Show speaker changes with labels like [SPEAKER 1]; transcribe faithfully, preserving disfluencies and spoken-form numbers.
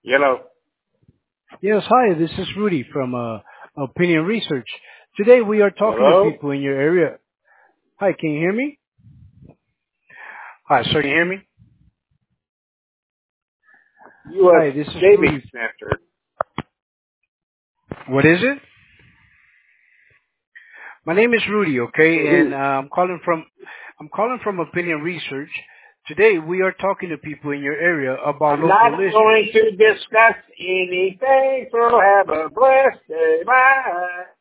[SPEAKER 1] Yellow.
[SPEAKER 2] Yes, hi, this is Rudy from uh, Opinion Research. Today we are talking
[SPEAKER 1] Hello?
[SPEAKER 2] to people in your area. Hi, can you hear me? Hi, sir, can you hear me?
[SPEAKER 1] U
[SPEAKER 2] Hi,
[SPEAKER 1] S
[SPEAKER 2] this is
[SPEAKER 1] Shaving
[SPEAKER 2] Rudy.
[SPEAKER 1] Center.
[SPEAKER 2] What is it? My name is Rudy, okay, and uh, I'm calling from I'm calling from Opinion Research. Today we are talking to people in your area about
[SPEAKER 1] I'm
[SPEAKER 2] local
[SPEAKER 1] not
[SPEAKER 2] issues.
[SPEAKER 1] going to discuss anything, so have a blessed day. Bye.